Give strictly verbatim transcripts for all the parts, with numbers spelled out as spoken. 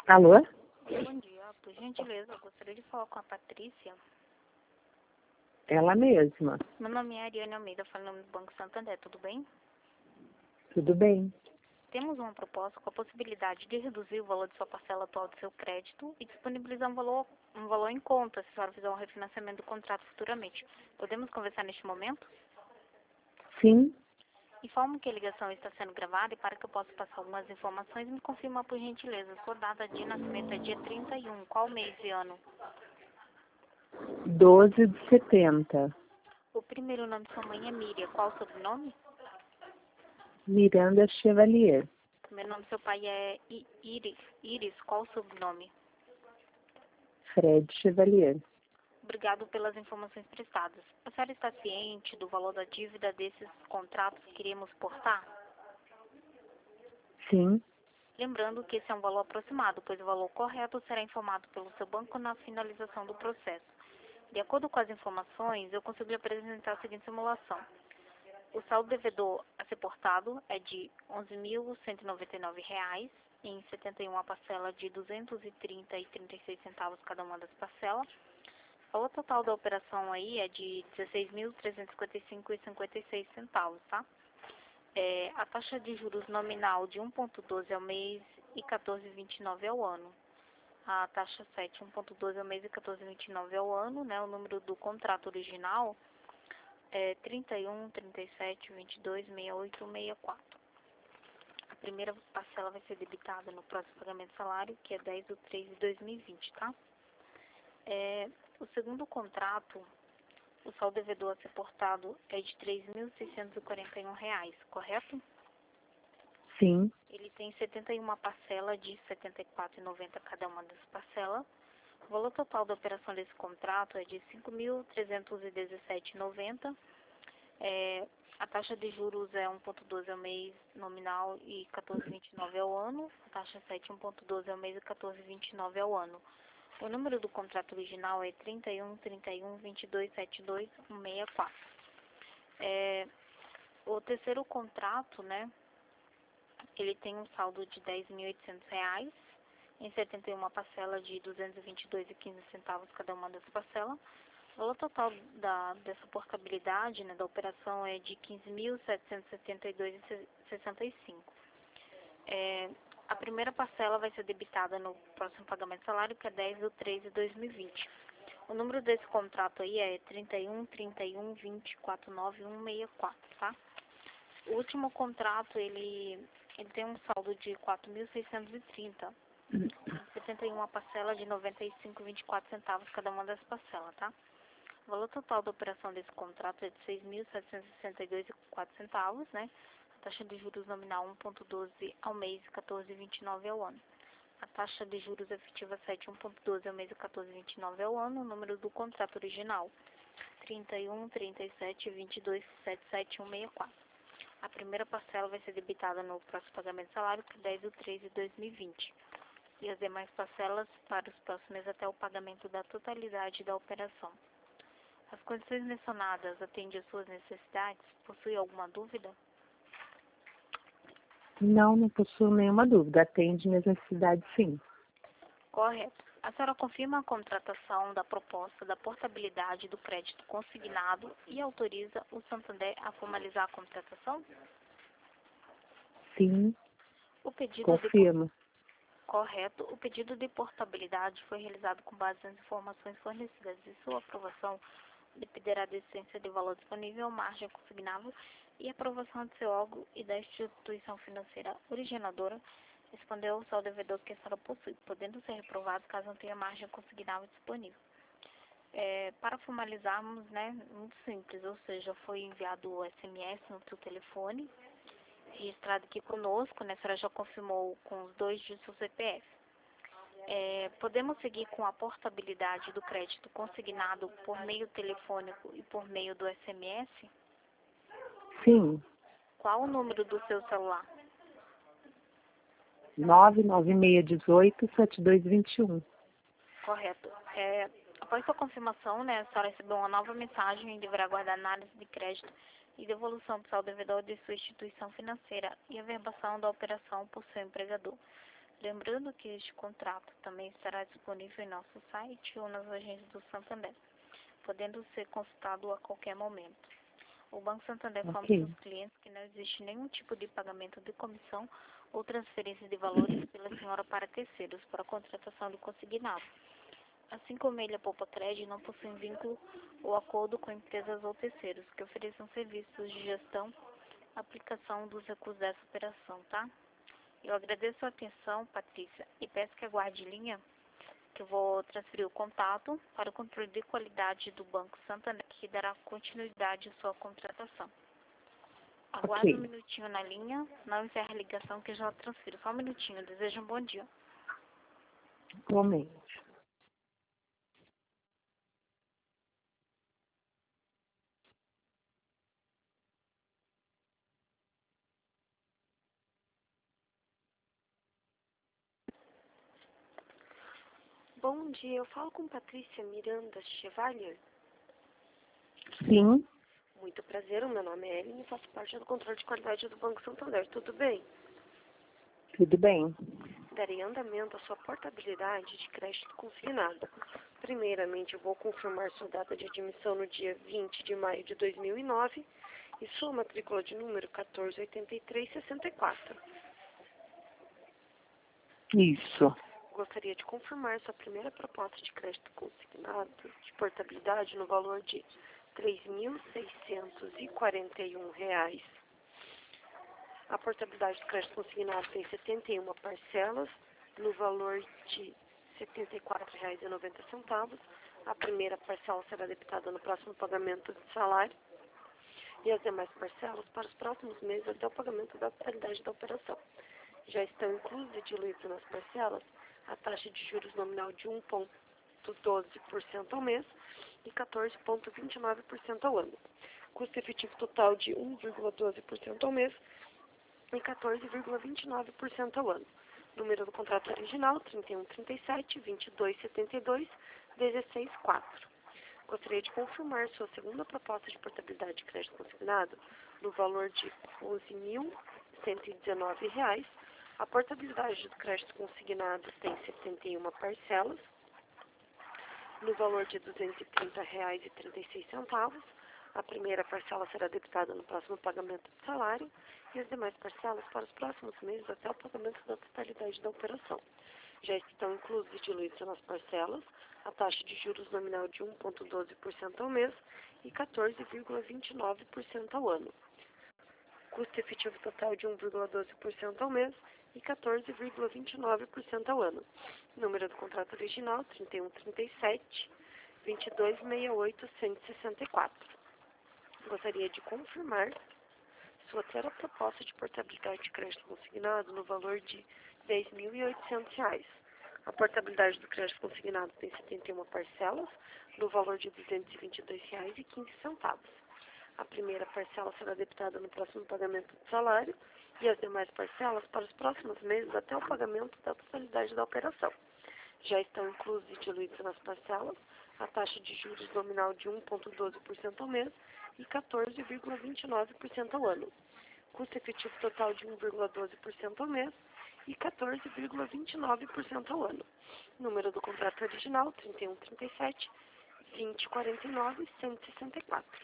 Alô? Bom dia, por gentileza, eu gostaria de falar com a Patrícia. Ela mesma. Meu nome é Ariane Almeida, falando do Banco Santander, tudo bem? Tudo bem? Temos uma proposta com a possibilidade de reduzir o valor de sua parcela atual do seu crédito e disponibilizar um valor, um valor em conta, se a senhora fizer um refinanciamento do contrato futuramente. Podemos conversar neste momento? Sim. Informo que a ligação está sendo gravada e para que eu possa passar algumas informações, me confirma por gentileza. Sua data de nascimento é dia trinta e um, qual mês e ano? doze de setenta. O primeiro nome de sua mãe é Miriam, qual o sobrenome? Miranda Chevalier. O primeiro nome do seu pai é I- Iris, Iris, qual o sobrenome? Fred Chevalier. Obrigado pelas informações prestadas. A senhora está ciente do valor da dívida desses contratos que iremos portar? Sim. Lembrando que esse é um valor aproximado, pois o valor correto será informado pelo seu banco na finalização do processo. De acordo com as informações, eu consigo lhe apresentar a seguinte simulação. O saldo devedor a ser portado é de onze mil cento e noventa e nove reais, em setenta e uma parcela de duzentos e trinta reais e trinta e seis centavos cada uma das parcelas. O valor total da operação aí é de dezesseis mil trezentos e cinquenta e cinco reais e cinquenta e seis centavos, tá? É, a taxa de juros nominal de um vírgula doze ao mês e quatorze vírgula vinte e nove ao ano. A taxa sete, um vírgula doze ao mês e quatorze vírgula vinte e nove ao ano, né? O número do contrato original é trinta e um, trinta e sete, vinte e dois, sessenta e oito, sessenta e quatro. A primeira parcela vai ser debitada no próximo pagamento de salário, que é dez de três de dois mil e vinte, tá? É, o segundo contrato, o saldo devedor a ser portado é de três mil seiscentos e quarenta e um reais, correto? Sim. Ele tem setenta e uma parcelas de setenta e quatro reais e noventa centavos cada uma das parcelas. O valor total da operação desse contrato é de cinco mil trezentos e dezessete reais e noventa centavos. É, a taxa de juros é um vírgula doze ao mês nominal e quatorze vírgula vinte e nove ao ano. A taxa sete, um vírgula doze ao mês e quatorze vírgula vinte e nove ao ano. O número do contrato original é trinta e um, trinta e um, vinte e dois, setenta e dois, cento e sessenta e quatro. É, o terceiro contrato, né, ele tem um saldo de dez mil e oitocentos reais, em setenta e uma parcelas de duzentos e vinte e dois reais e quinze centavos cada uma das parcelas. O valor total da, dessa portabilidade, né, da operação é de quinze mil setecentos e setenta e dois reais e sessenta e cinco. É, a primeira parcela vai ser debitada no próximo pagamento de salário, que é dez de três de dois mil e vinte. O número desse contrato aí é trinta e um, trinta e um, vinte, quarenta e nove, cento e sessenta e quatro, tá? O último contrato, ele, ele tem um saldo de quatro mil seiscentos e trinta, setenta e uma parcelas de noventa e cinco reais e vinte e quatro centavos cada uma das parcelas, tá? O valor total da operação desse contrato é de seis mil setecentos e sessenta e dois reais e quatro centavos, né? A taxa de juros nominal um vírgula doze ao mês e quatorze vírgula vinte e nove ao ano. A taxa de juros efetiva sete, um vírgula doze ao mês e quatorze vírgula vinte e nove ao ano. O número do contrato original trinta e um, trinta e sete, vinte e dois, setenta e sete, cento e sessenta e quatro. A primeira parcela vai ser debitada no próximo pagamento de salário, que é dez de três de dois mil e vinte. E as demais parcelas para os próximos meses até o pagamento da totalidade da operação. As condições mencionadas atendem às suas necessidades? Possui alguma dúvida? Não, não possuo nenhuma dúvida. Atende minhas necessidades, sim. Correto. A senhora confirma a contratação da proposta da portabilidade do crédito consignado e autoriza o Santander a formalizar a contratação? Sim. O pedido Confirmo. de Correto. O pedido de portabilidade foi realizado com base nas informações fornecidas e sua aprovação dependerá da essência de valor disponível, margem consignável e aprovação do seu órgão e da instituição financeira originadora, respondeu ao saldo devedor que a senhora possui, podendo ser reprovado caso não tenha margem consignável disponível. É, para formalizarmos, né, muito simples, ou seja, foi enviado o S M S no seu telefone, registrado aqui conosco, né, a senhora já confirmou com os dois de seu C P F. É, podemos seguir com a portabilidade do crédito consignado por meio telefônico e por meio do S M S? Sim. Qual o número do seu celular? nove nove seis um oito, sete dois dois um. Correto. É, após sua confirmação, né, a senhora recebeu uma nova mensagem e deverá aguardar análise de crédito e devolução do saldo devedor de sua instituição financeira e averbação da operação por seu empregador. Lembrando que este contrato também estará disponível em nosso site ou nas agências do Santander, podendo ser consultado a qualquer momento. O Banco Santander informa Ok. seus clientes que não existe nenhum tipo de pagamento de comissão ou transferência de valores pela senhora para terceiros para a contratação de consignado. Assim como ele, a Poupa Cred não possui vínculo ou acordo com empresas ou terceiros que ofereçam serviços de gestão, aplicação dos recursos dessa operação, tá? Eu agradeço a atenção, Patrícia, e peço que aguarde em linha, que eu vou transferir o contato para o controle de qualidade do Banco Santander, que dará continuidade à sua contratação. Aguarde um Ok. minutinho na linha, não encerre a ligação que eu já transfiro. Só um minutinho, desejo um bom dia. Igualmente. Bom dia, eu falo com Patrícia Miranda Chevalier. Sim, Muito prazer, o meu nome é Ellen e faço parte do controle de qualidade do Banco Santander. Tudo bem? tudo bem. Darei andamento à sua portabilidade de crédito consignado. Primeiramente, eu vou confirmar sua data de admissão no dia vinte de maio de dois mil e nove e sua matrícula de número quatorze oitenta e três sessenta e quatro. Isso. Gostaria de confirmar sua primeira proposta de crédito consignado de portabilidade no valor de três mil seiscentos e quarenta e um reais. A portabilidade do crédito consignado tem setenta e uma parcelas no valor de setenta e quatro reais e noventa centavos. A primeira parcela será debitada no próximo pagamento de salário e as demais parcelas para os próximos meses até o pagamento da totalidade da operação. Já estão inclusos e diluídos nas parcelas a taxa de juros nominal de um vírgula doze por cento ao mês e quatorze vírgula vinte e nove por cento ao ano. Custo efetivo total de um vírgula doze por cento ao mês e quatorze vírgula vinte e nove por cento ao ano. Número do contrato original, trinta e um, trinta e sete, vinte e dois, setenta e dois, dezesseis, quatro. Gostaria de confirmar sua segunda proposta de portabilidade de crédito consignado no valor de onze mil cento e dezenove reais. A portabilidade do crédito consignado tem setenta e uma parcelas no valor de duzentos e trinta reais e trinta e seis centavos. A primeira parcela será debitada no próximo pagamento do salário e as demais parcelas para os próximos meses até o pagamento da totalidade da operação. Já estão inclusos e diluídos nas parcelas a taxa de juros nominal de um vírgula doze por cento ao mês e quatorze vírgula vinte e nove por cento ao ano. Custo efetivo total de um vírgula doze por cento ao mês e quatorze vírgula vinte e nove por cento ao ano. Número do contrato original, trinta e um, trinta e sete, vinte e dois, sessenta e oito, cento e sessenta e quatro. Gostaria de confirmar sua terceira proposta de portabilidade de crédito consignado no valor de dez mil e oitocentos reais. A portabilidade do crédito consignado tem setenta e uma parcelas no valor de duzentos e vinte e dois reais e quinze centavos. A primeira parcela será debitada no próximo pagamento do salário e as demais parcelas para os próximos meses até o pagamento da totalidade da operação. Já estão inclusos e diluídos nas parcelas a taxa de juros nominal de um vírgula doze por cento ao mês e quatorze vírgula vinte e nove por cento ao ano. Custo efetivo total de um vírgula doze por cento ao mês e quatorze vírgula vinte e nove por cento ao ano. Número do contrato original, trinta e um, trinta e sete, vinte, quarenta e nove, cento e sessenta e quatro.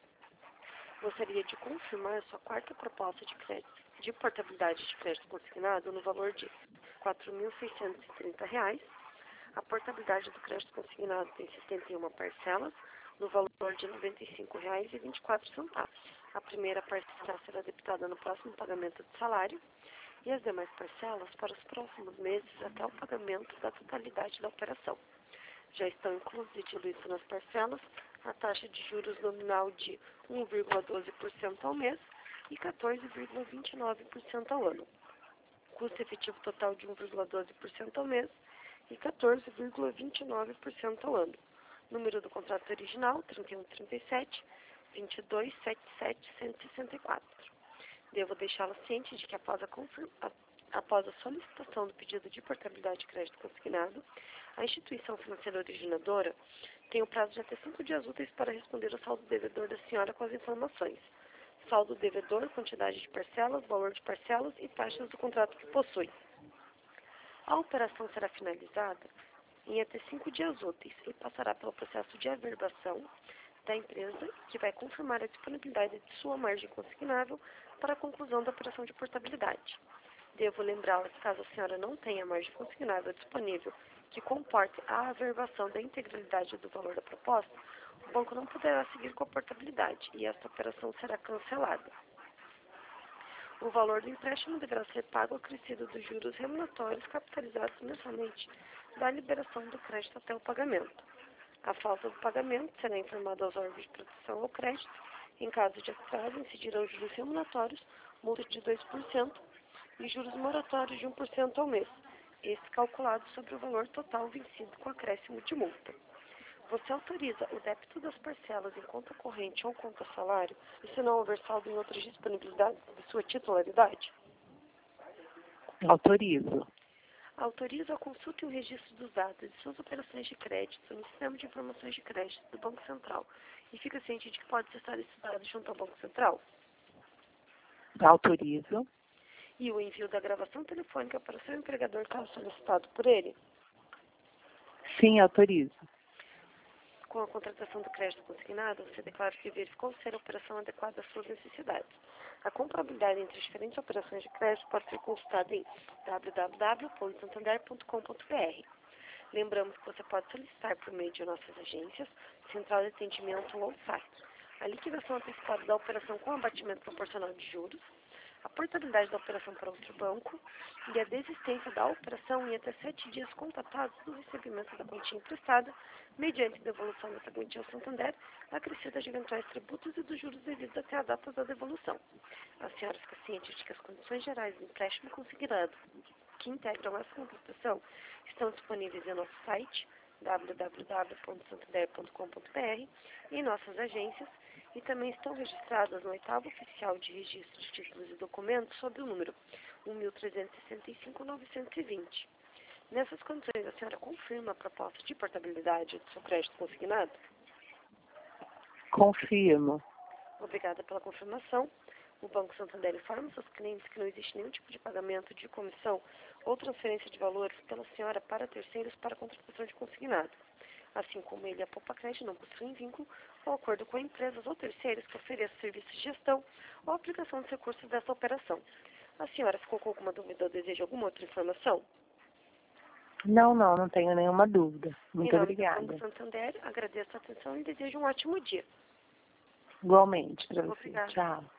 Gostaria de confirmar sua quarta proposta de crédito de portabilidade de crédito consignado no valor de quatro mil seiscentos e trinta reais. A portabilidade do crédito consignado tem setenta e uma parcelas no valor de noventa e cinco reais e vinte e quatro centavos. A primeira parcela será debitada no próximo pagamento do salário e as demais parcelas para os próximos meses até o pagamento da totalidade da operação. Já estão inclusos e diluídos nas parcelas a taxa de juros nominal de um vírgula doze por cento ao mês e quatorze vírgula vinte e nove por cento ao ano. Custo efetivo total de um vírgula doze por cento ao mês e quatorze vírgula vinte e nove por cento ao ano. Número do contrato original, trinta e um, trinta e sete, vinte e dois, setenta e sete, cento e sessenta e quatro. Devo deixá-la ciente de que após a, confirma, após a solicitação do pedido de portabilidade de crédito consignado, a instituição financeira originadora tem o prazo de até cinco dias úteis para responder ao saldo devedor da senhora com as informações: saldo devedor, quantidade de parcelas, valor de parcelas e taxas do contrato que possui. A operação será finalizada em até cinco dias úteis e passará pelo processo de averbação da empresa, que vai confirmar a disponibilidade de sua margem consignável para a conclusão da operação de portabilidade. Devo lembrá-la que, caso a senhora não tenha margem consignável disponível que comporte a averbação da integralidade do valor da proposta, o banco não poderá seguir com a portabilidade e esta operação será cancelada. O valor do empréstimo deverá ser pago acrescido dos juros remuneratórios capitalizados mensalmente da liberação do crédito até o pagamento. A falta do pagamento será informada aos órgãos de proteção ao crédito. Em caso de atraso, incidirão juros remuneratórios, multa de dois por cento e juros moratórios de um por cento ao mês, este calculado sobre o valor total vencido com acréscimo de multa. Você autoriza o débito das parcelas em conta corrente ou conta salário, e se não houver saldo em outras disponibilidades de sua titularidade? Autorizo. Autoriza a consulta e o registro dos dados de suas operações de crédito no Sistema de Informações de Crédito do Banco Central e fica ciente de que pode acessar esses dados junto ao Banco Central? Autorizo. E o envio da gravação telefônica para seu empregador caso solicitado por ele? Sim, autorizo. Com a contratação do crédito consignado, você declara que verificou ser a operação adequada às suas necessidades. A comparabilidade entre as diferentes operações de crédito pode ser consultada em w w w ponto santander ponto com ponto b r. Lembramos que você pode solicitar por meio de nossas agências, central de atendimento ou site, a liquidação antecipada da operação com abatimento proporcional de juros, a portabilidade da operação para outro banco e a desistência da operação em até sete dias contatados do recebimento da quantia emprestada, mediante devolução dessa quantia ao Santander, acrescida de eventuais tributos e dos juros devidos até a data da devolução. A senhora fica ciente de que as condições gerais do empréstimo consignado, que integram essa contratação, estão disponíveis em nosso site, w w w ponto santander ponto com ponto b r, e em nossas agências, e também estão registradas no oitavo oficial de registro de títulos e documentos sob o número um mil trezentos e sessenta e cinco, novecentos e vinte. Nessas condições, a senhora confirma a proposta de portabilidade do seu crédito consignado? Confirmo. Obrigada pela confirmação. O Banco Santander informa seus clientes que não existe nenhum tipo de pagamento de comissão ou transferência de valores pela senhora para terceiros para a contratação de consignado. Assim como ele, a Poupa Crédito não possuem vínculo ou acordo com empresas ou terceiros que ofereçam serviços de gestão ou aplicação dos recursos dessa operação. A senhora ficou com alguma dúvida ou deseja alguma outra informação? Não, não, não tenho nenhuma dúvida. Muito em nome obrigada. do Banco Santander, agradeço a atenção e desejo um ótimo dia. Igualmente para você. Obrigada. Tchau.